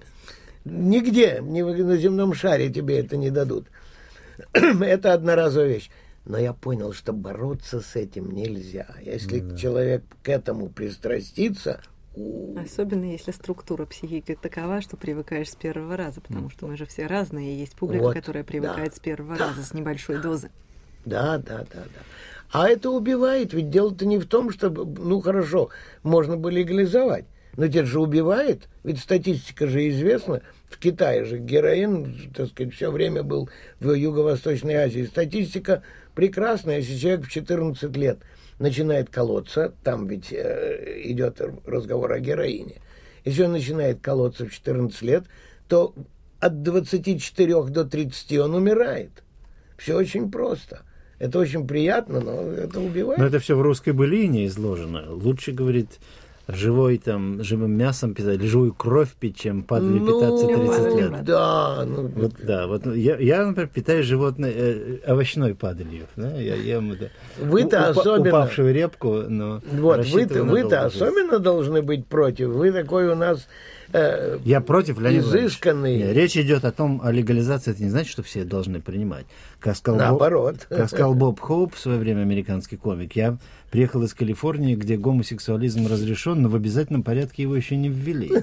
Нигде, ни на земном шаре тебе это не дадут. Это одноразовая вещь. Но я понял, что бороться с этим нельзя. Если человек к этому пристрастится... Особенно если структура психики такова, что привыкаешь с первого раза, потому что мы же все разные, и есть публика, Вот, которая привыкает с первого раза, с небольшой дозы. Да. А это убивает, ведь дело-то не в том, чтобы, ну хорошо, можно бы легализовать, но это же убивает, ведь статистика же известна, в Китае же героин, так сказать, все время был в Юго-Восточной Азии. Статистика прекрасная, если человек в 14 лет начинает колоться, там ведь идет разговор о героине, если он начинает колоться в 14 лет, то от 24 до 30 он умирает. Все очень просто. Это очень приятно, но это убивает. Но это все в русской былине изложено. Лучше, говорит, живым мясом питать, живую кровь пить, чем падали питаться 30 лет. Да, Вот я, например, питаю животное овощной падалью. Да? Я ем Вы-то особенно... упавшую репку, но вот, вы-то особенно должны быть против. Вы такой у нас я против, Леонид изысканный. Нет, речь идет о легализации, это не значит, что все должны принимать. Наоборот. Как сказал Боб Хоуп в свое время, американский комик, я приехал из Калифорнии, где гомосексуализм разрешен, но в обязательном порядке его еще не ввели.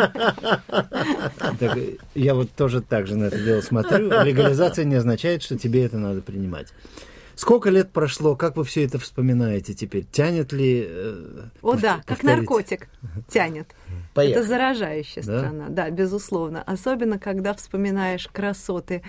Я вот тоже так же на это дело смотрю. Легализация не означает, что тебе это надо принимать. Сколько лет прошло, как вы все это вспоминаете теперь? Тянет ли... О да, как наркотик тянет. Поехали. Это заражающая страна, да, безусловно. Особенно, когда вспоминаешь красоты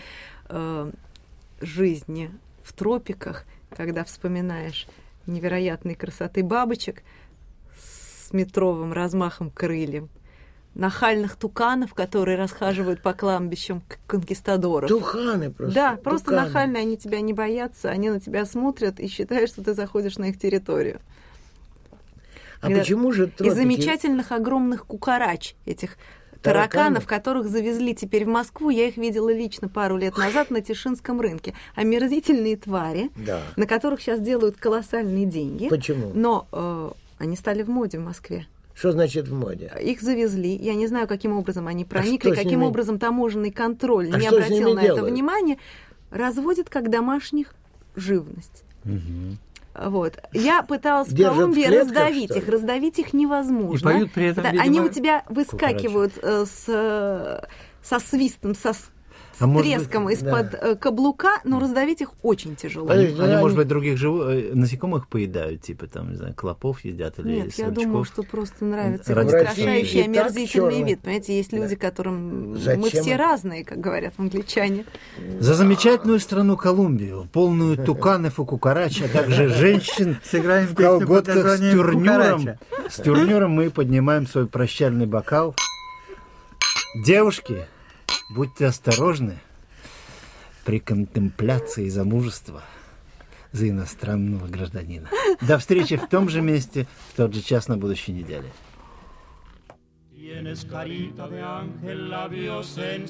жизни в тропиках, когда вспоминаешь невероятной красоты бабочек с метровым размахом крыльев, нахальных туканов, которые расхаживают по кладбищам конкистадоров. Туханы просто. Да, просто туханы. нахальные, они тебя не боятся, они на тебя смотрят и считают, что ты заходишь на их территорию. А почему же тропики... И замечательных огромных кукарач, этих тараканов, которых завезли теперь в Москву. Я их видела лично пару лет назад на Тишинском рынке. Омерзительные твари, на которых сейчас делают колоссальные деньги. Почему? Но они стали в моде в Москве. Что значит в моде? Их завезли. Я не знаю, каким образом они проникли, каким образом таможенный контроль не что обратил на это делают? внимание. Разводят как домашних живность. Вот. Я пыталась в Держат Колумбии в клетках, раздавить что ли? их. Раздавить их невозможно. И поют при этом, видимо, они у тебя выскакивают со свистом, со А может треском быть, из-под каблука, но раздавить их очень тяжело. Подожди, Они, они- может быть, других насекомых поедают, типа, там, не знаю, клопов едят или Нет, я сверчков. думаю, что просто нравится Ради- устрашающий, И так омерзительный чёрный. вид. Понимаете, есть люди, которым мы Зачем все это? разные, как говорят англичане. За замечательную страну Колумбию, полную туканов и кукарач, а также женщин Сыграем в песню под колготках с названием тюрнюром. «Кукарача». С тюрнюром мы поднимаем свой прощальный бокал. Девушки, будьте осторожны при контемпляции замужества за иностранного гражданина. До встречи в том же месте, в тот же час на будущей неделе. Tienes carita de ángel, labios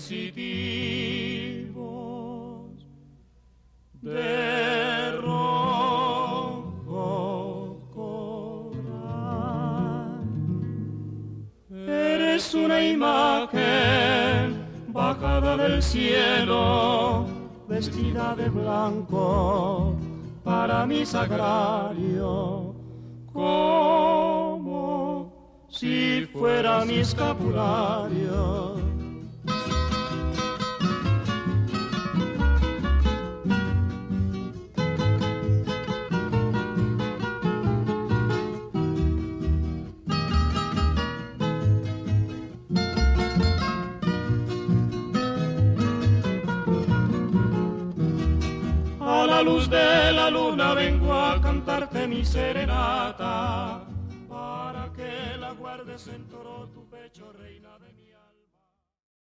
sensitivos, de rojo coral. Eres una imagen bajada del cielo, vestida de blanco para mi sagrario, como si fuera mi escapulario. A la luz de la luna vengo a cantarte mi serenata, para que la guardes en todo tu pecho, reina de mi